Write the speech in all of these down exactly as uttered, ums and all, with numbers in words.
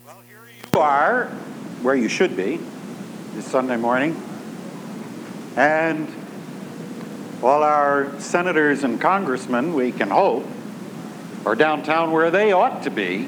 You are where you should be this Sunday morning, and all our senators and congressmen, we can hope, are downtown where they ought to be,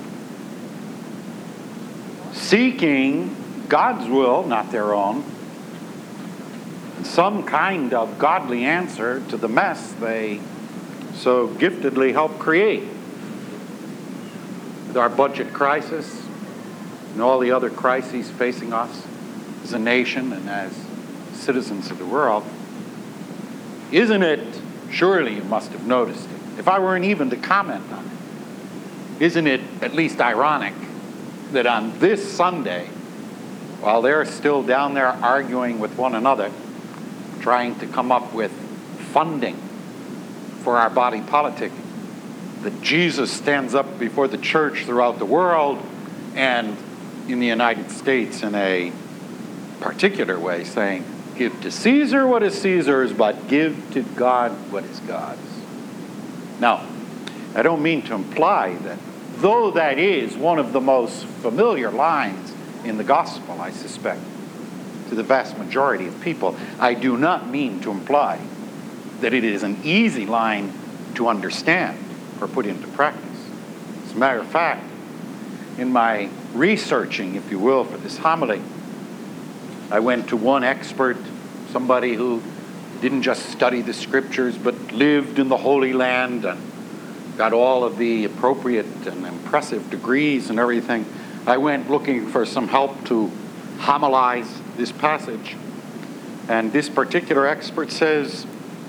seeking God's will, not their own, and some kind of godly answer to the mess they so giftedly help create. With our budget crisis and all the other crises facing us as a nation and as citizens of the world, isn't it, surely you must have noticed it, if I weren't even to comment on it, isn't it at least ironic that on this Sunday, while they're still down there arguing with one another, trying to come up with funding for our body politic, that Jesus stands up before the church throughout the world and in the United States in a particular way, saying, give to Caesar what is Caesar's, but give to God what is God's. Now, I don't mean to imply that, though that is one of the most familiar lines in the gospel, I suspect, to the vast majority of people, I do not mean to imply that it is an easy line to understand or put into practice. As a matter of fact, in my researching, if you will, for this homily, I went to one expert, somebody who didn't just study the scriptures, but lived in the Holy Land and got all of the appropriate and impressive degrees and everything. I went looking for some help to homilize this passage. And this particular expert says,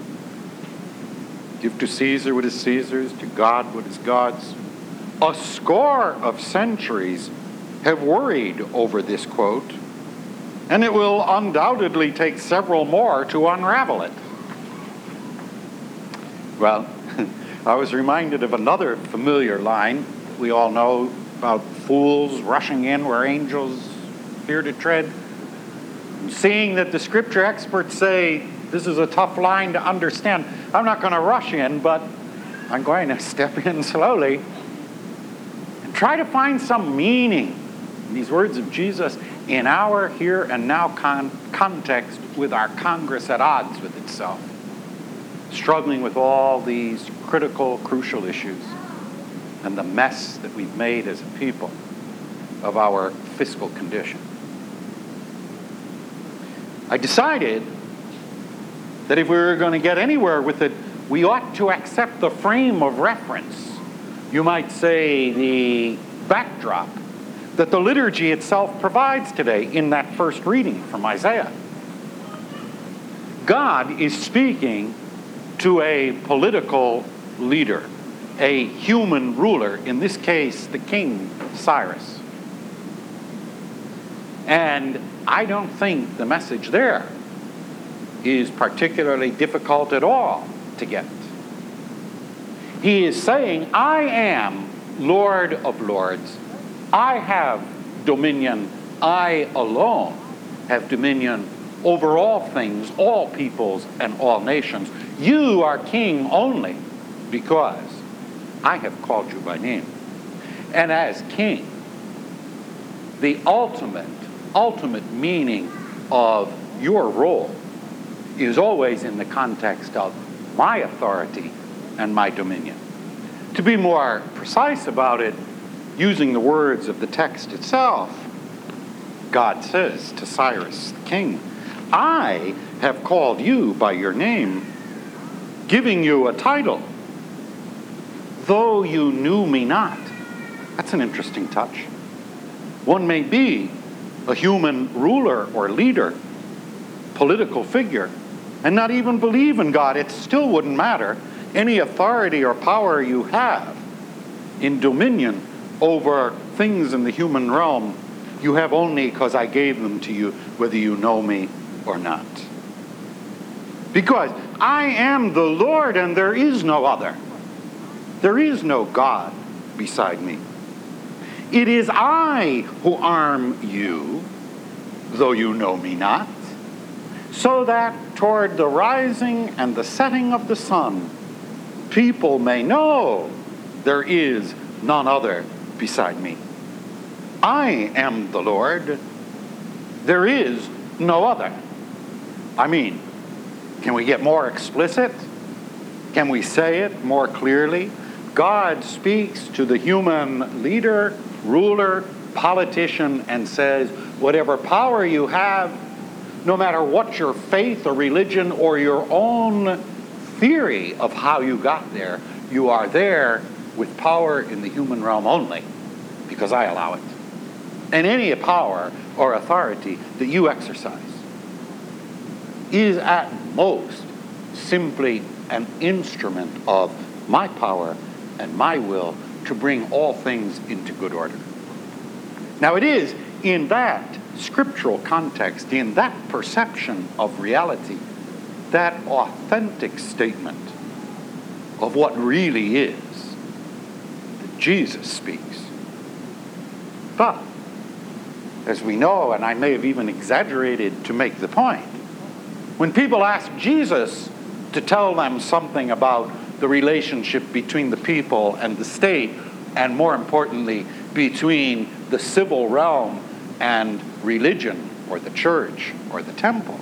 give to Caesar what is Caesar's, to God what is God's. A score of centuries have worried over this quote, and it will undoubtedly take several more to unravel it. Well, I was reminded of another familiar line we all know about fools rushing in where angels fear to tread. And seeing that the scripture experts say this is a tough line to understand, I'm not going to rush in, but I'm going to step in slowly and try to find some meaning in these words of Jesus in our here and now con- context with our Congress at odds with itself, struggling with all these critical, crucial issues and the mess that we've made as a people of our fiscal condition. I decided that if we were going to get anywhere with it, we ought to accept the frame of reference, you might say the backdrop, that the liturgy itself provides today in that first reading from Isaiah. God is speaking to a political leader, a human ruler, in this case, the king Cyrus. And I don't think the message there is particularly difficult at all to get. He is saying, I am Lord of Lords. I have dominion. I alone have dominion over all things, all peoples, and all nations. You are king only because I have called you by name. And as king, the ultimate, ultimate meaning of your role is always in the context of my authority and my dominion. To be more precise about it, using the words of the text itself, God says to Cyrus the king, I have called you by your name, giving you a title, though you knew me not. That's an interesting touch. One may be a human ruler or leader, political figure, and not even believe in God. It still wouldn't matter. Any authority or power you have in dominion over things in the human realm, you have only because I gave them to you, whether you know me or not. Because I am the Lord and there is no other. There is no God beside me. It is I who arm you, though you know me not, so that toward the rising and the setting of the sun, people may know there is none other beside me. I am the Lord. There is no other. I mean, can we get more explicit? Can we say it more clearly? God speaks to the human leader, ruler, politician, and says, whatever power you have, no matter what your faith or religion or your own theory of how you got there, you are there with power in the human realm only, because I allow it. And any power or authority that you exercise is at most simply an instrument of my power and my will to bring all things into good order. Now it is in that scriptural context, in that perception of reality, that authentic statement of what really is, that Jesus speaks. But, as we know, and I may have even exaggerated to make the point, when people ask Jesus to tell them something about the relationship between the people and the state, and more importantly, between the civil realm and religion, or the church, or the temple,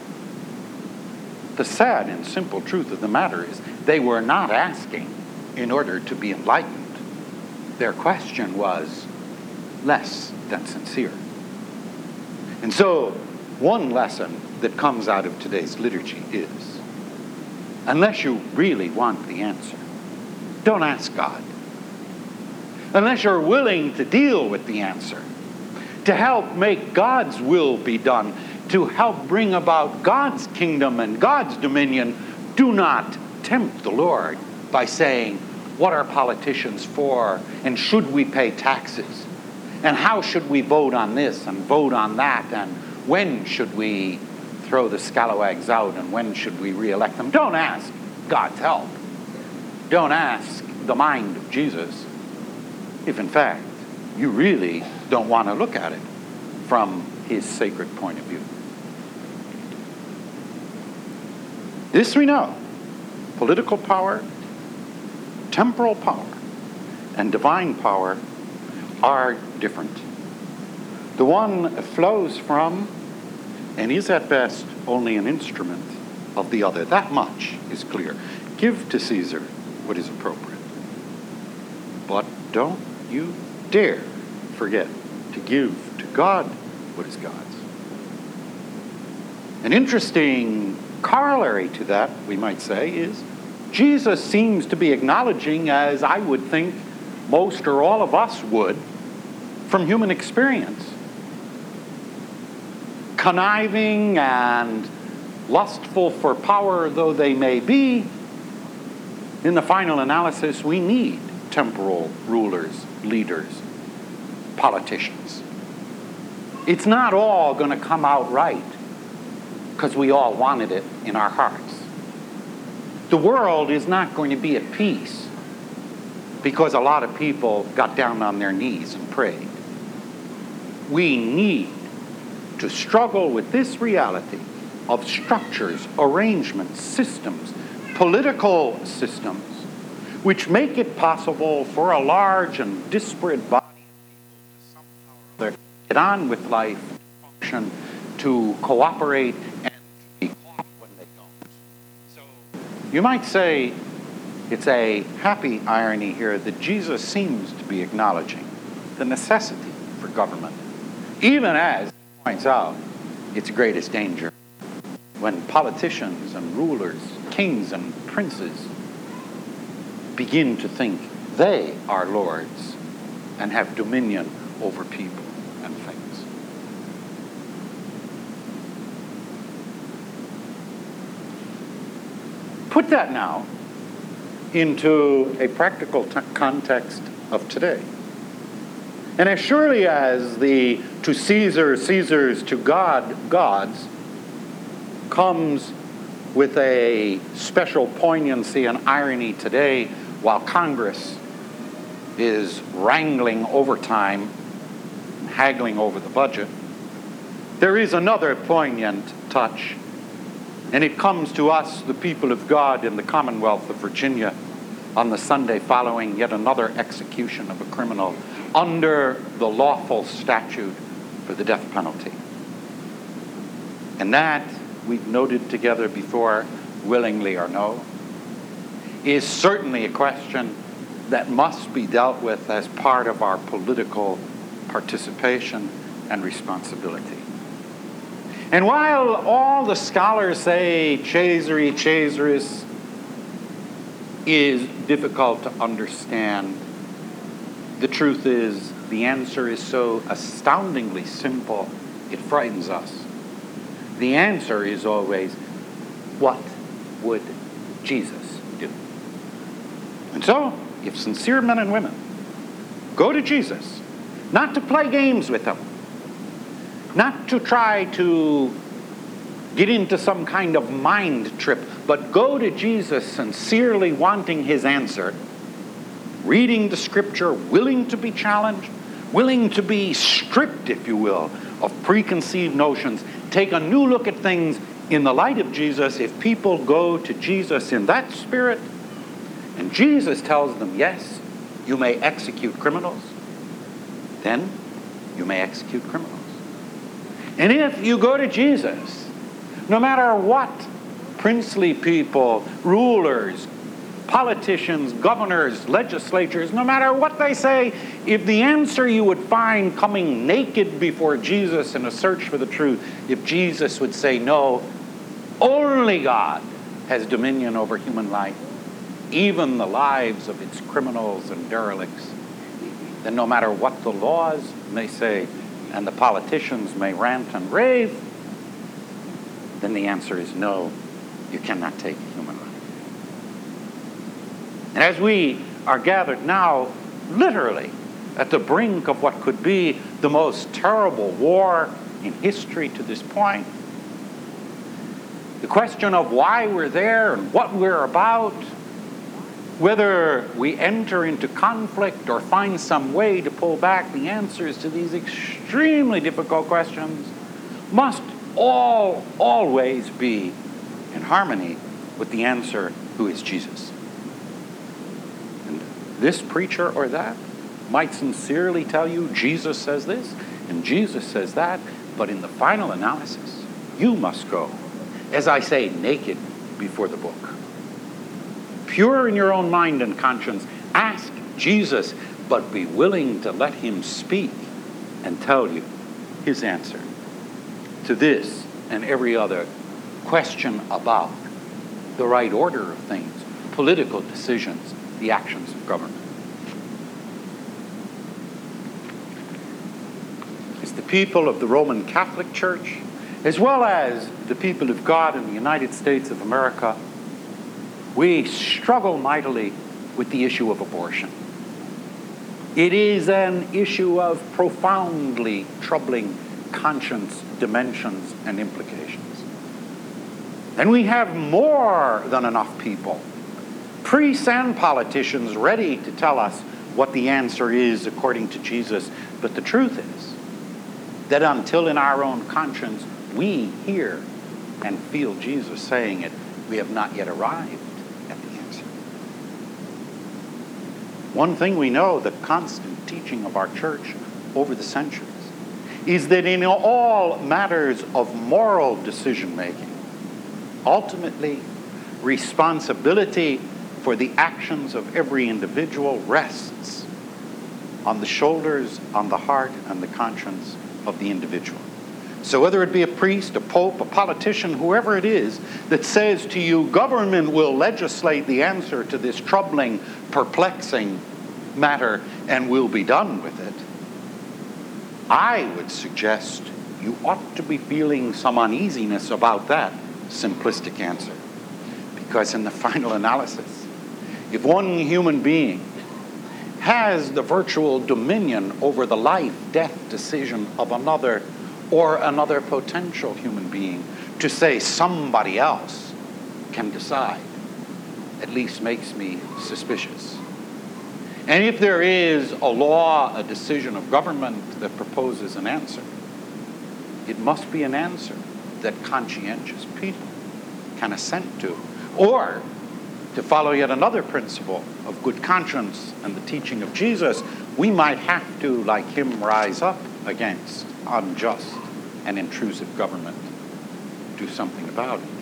the sad and simple truth of the matter is they were not asking in order to be enlightened. Their question was less than sincere. And so, one lesson that comes out of today's liturgy is, unless you really want the answer, don't ask God. Unless you're willing to deal with the answer, to help make God's will be done, to help bring about God's kingdom and God's dominion, do not tempt the Lord by saying, what are politicians for? And should we pay taxes? And how should we vote on this and vote on that? And when should we throw the scalawags out? And when should we re-elect them? Don't ask God's help. Don't ask the mind of Jesus if, in fact, you really don't want to look at it from his sacred point of view. This we know. Political power, temporal power, and divine power are different. The one flows from and is at best only an instrument of the other. That much is clear. Give to Caesar what is appropriate. But don't you dare forget to give to God what is God's. An interesting corollary to that, we might say, is Jesus seems to be acknowledging, as I would think most or all of us would, from human experience, conniving and lustful for power though they may be, in the final analysis, we need temporal rulers, leaders, politicians. It's not all going to come out right because we all wanted it in our hearts. The world is not going to be at peace because a lot of people got down on their knees and prayed. We need to struggle with this reality of structures, arrangements, systems, political systems, which make it possible for a large and disparate body of people to somehow get on with life, function, to cooperate, and be caught when they don't. So you might say it's a happy irony here that Jesus seems to be acknowledging the necessity for government, even as he points out its greatest danger when politicians and rulers, kings and princes begin to think they are lords and have dominion over people and things. Put that now into a practical t- context of today. And as surely as the to Caesar, Caesar's, to God, God's, comes with a special poignancy and irony today while Congress is wrangling overtime, haggling over the budget, there is another poignant touch, and it comes to us, the people of God in the Commonwealth of Virginia, on the Sunday following yet another execution of a criminal under the lawful statute for the death penalty. And that, we've noted together before, willingly or no, is certainly a question that must be dealt with as part of our political participation and responsibility. And while all the scholars say Caesari Caesaris is difficult to understand, the truth is the answer is so astoundingly simple, it frightens us. The answer is always, what would Jesus do? And so, if sincere men and women go to Jesus, not to play games with him, not to try to get into some kind of mind trip, but go to Jesus sincerely wanting his answer, reading the scripture, willing to be challenged, willing to be stripped, if you will, of preconceived notions, take a new look at things in the light of Jesus. If people go to Jesus in that spirit, and Jesus tells them, yes, you may execute criminals, then you may execute criminals. And if you go to Jesus, no matter what princely people, rulers, politicians, governors, legislatures, no matter what they say, if the answer you would find coming naked before Jesus in a search for the truth, if Jesus would say, no, only God has dominion over human life, even the lives of its criminals and derelicts, then no matter what the laws may say and the politicians may rant and rave, then the answer is no, you cannot take human life. And as we are gathered now, literally, at the brink of what could be the most terrible war in history to this point, the question of why we're there and what we're about, whether we enter into conflict or find some way to pull back, the answers to these extremely difficult questions must all always be in harmony with the answer, who is Jesus. And this preacher or that might sincerely tell you Jesus says this and Jesus says that, but in the final analysis, you must go, as I say, naked before the book. Pure in your own mind and conscience, ask Jesus, but be willing to let him speak and tell you his answer to this and every other question about the right order of things, political decisions, the actions of government. As the people of the Roman Catholic Church, as well as the people of God in the United States of America, we struggle mightily with the issue of abortion. It is an issue of profoundly troubling conscience dimensions and implications. And we have more than enough people, priests and politicians, ready to tell us what the answer is according to Jesus. But the truth is that until in our own conscience we hear and feel Jesus saying it, we have not yet arrived at the answer. One thing we know, the constant teaching of our church over the centuries, is that in all matters of moral decision-making, ultimately, responsibility for the actions of every individual rests on the shoulders, on the heart, and the conscience of the individual. So whether it be a priest, a pope, a politician, whoever it is that says to you, government will legislate the answer to this troubling, perplexing matter and will be done with it, I would suggest you ought to be feeling some uneasiness about that simplistic answer. Because in the final analysis, if one human being has the virtual dominion over the life-death decision of another or another potential human being, to say somebody else can decide at least makes me suspicious. And if there is a law, a decision of government that proposes an answer, it must be an answer that conscientious people can assent to. Or, to follow yet another principle of good conscience and the teaching of Jesus, we might have to, like him, rise up against unjust and intrusive government, do something about it.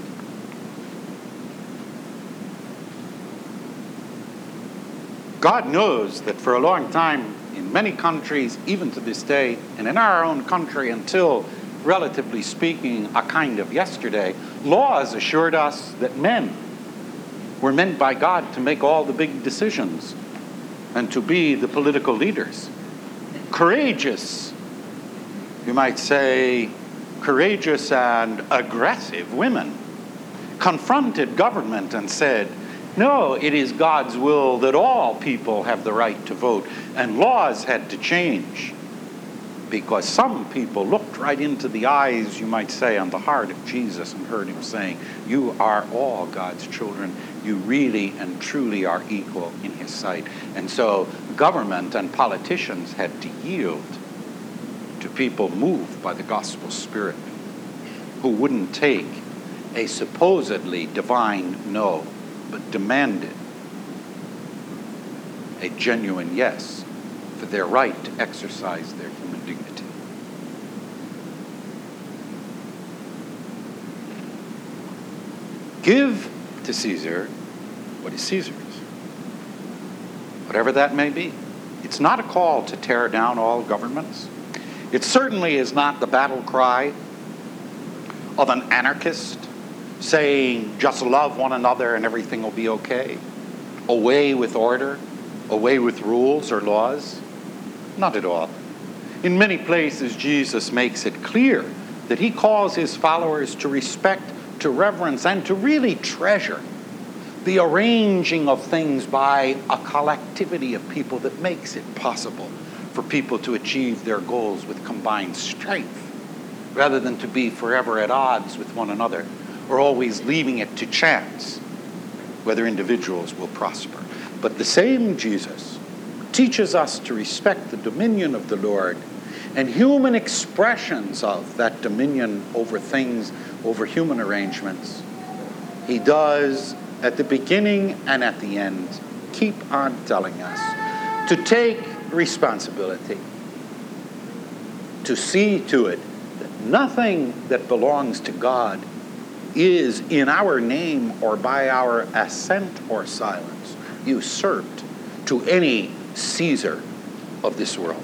God knows that for a long time, in many countries, even to this day, and in our own country until, relatively speaking, a kind of yesterday, laws assured us that men were meant by God to make all the big decisions and to be the political leaders. Courageous, you might say, courageous and aggressive women confronted government and said, no, it is God's will that all people have the right to vote, and laws had to change because some people looked right into the eyes, you might say, on the heart of Jesus and heard him saying, you are all God's children. You really and truly are equal in his sight. And so government and politicians had to yield to people moved by the gospel spirit who wouldn't take a supposedly divine no, but demanded a genuine yes for their right to exercise their human dignity. Give to Caesar what is Caesar's, whatever that may be. It's not a call to tear down all governments. It certainly is not the battle cry of an anarchist saying, just love one another and everything will be okay. Away with order, away with rules or laws. Not at all. In many places, Jesus makes it clear that he calls his followers to respect, to reverence, and to really treasure the arranging of things by a collectivity of people that makes it possible for people to achieve their goals with combined strength, rather than to be forever at odds with one another, or always leaving it to chance whether individuals will prosper. But the same Jesus teaches us to respect the dominion of the Lord and human expressions of that dominion over things, over human arrangements. He does, at the beginning and at the end, keep on telling us to take responsibility, to see to it that nothing that belongs to God is in our name or by our assent or silence usurped to any Caesar of this world.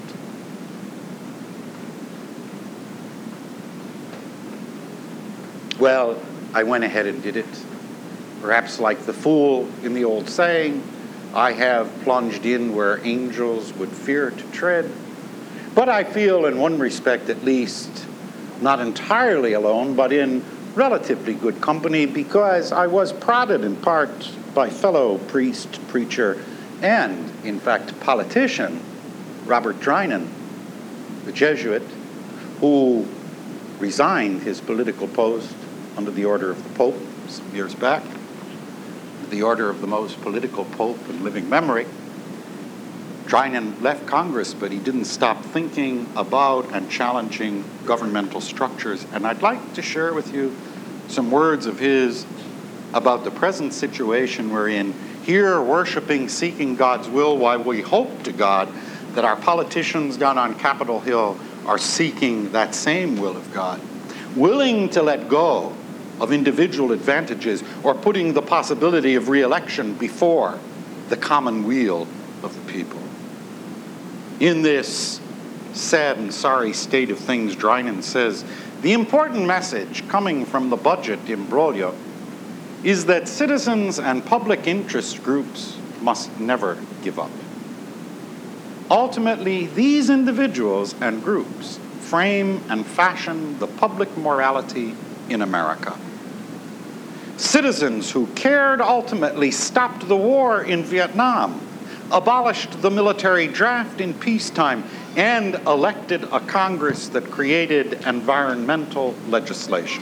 Well, I went ahead and did it. Perhaps like the fool in the old saying, I have plunged in where angels would fear to tread. But I feel, in one respect at least, not entirely alone, but in relatively good company, because I was prodded in part by fellow priest, preacher, and, in fact, politician, Robert Drinan, the Jesuit, who resigned his political post under the order of the Pope some years back, the order of the most political pope in living memory. Drinan left Congress, but he didn't stop thinking about and challenging governmental structures. And I'd like to share with you some words of his about the present situation we're in, here worshiping, seeking God's will, while we hope to God that our politicians down on Capitol Hill are seeking that same will of God, willing to let go of individual advantages or putting the possibility of re-election before the common weal of the people. In this sad and sorry state of things, Drinan says, the important message coming from the budget imbroglio is that citizens and public interest groups must never give up. Ultimately, these individuals and groups frame and fashion the public morality in America. Citizens who cared ultimately stopped the war in Vietnam, abolished the military draft in peacetime, and elected a Congress that created environmental legislation.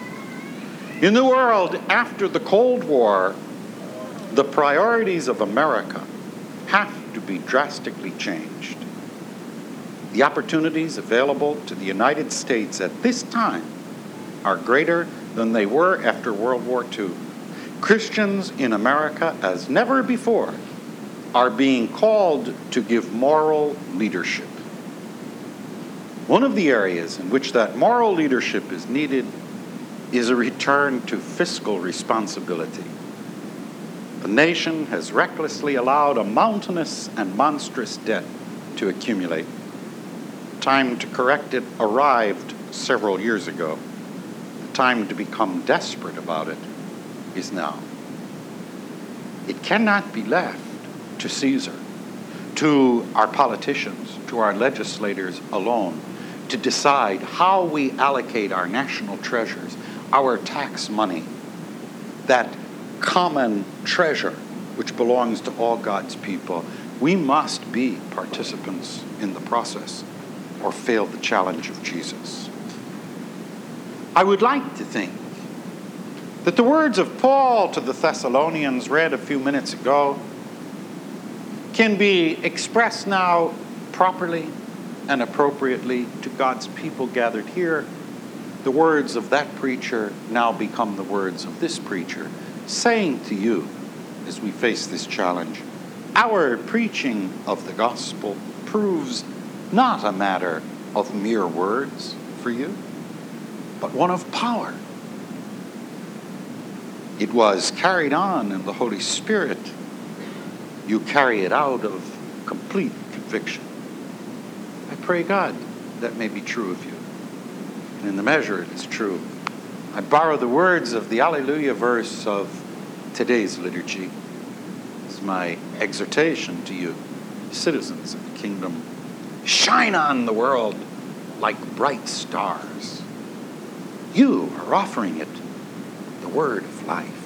In the world after the Cold War, the priorities of America have to be drastically changed. The opportunities available to the United States at this time are greater than they were after World War Two. Christians in America, as never before, are being called to give moral leadership. One of the areas in which that moral leadership is needed is a return to fiscal responsibility. The nation has recklessly allowed a mountainous and monstrous debt to accumulate. Time to correct it arrived several years ago. The time to become desperate about it is now. It cannot be left to Caesar, to our politicians, to our legislators alone, to decide how we allocate our national treasures, our tax money, that common treasure which belongs to all God's people. We must be participants in the process or fail the challenge of Jesus. I would like to think that the words of Paul to the Thessalonians, read a few minutes ago, can be expressed now properly and appropriately to God's people gathered here. The words of that preacher now become the words of this preacher, saying to you, as we face this challenge, our preaching of the gospel proves not a matter of mere words for you, but one of power. It was carried on in the Holy Spirit. You carry it out of complete conviction. I pray God that may be true of you. And in the measure it is true, I borrow the words of the Alleluia verse of today's liturgy as my exhortation to you, citizens of the kingdom. Shine on the world like bright stars. You are offering it the word of life.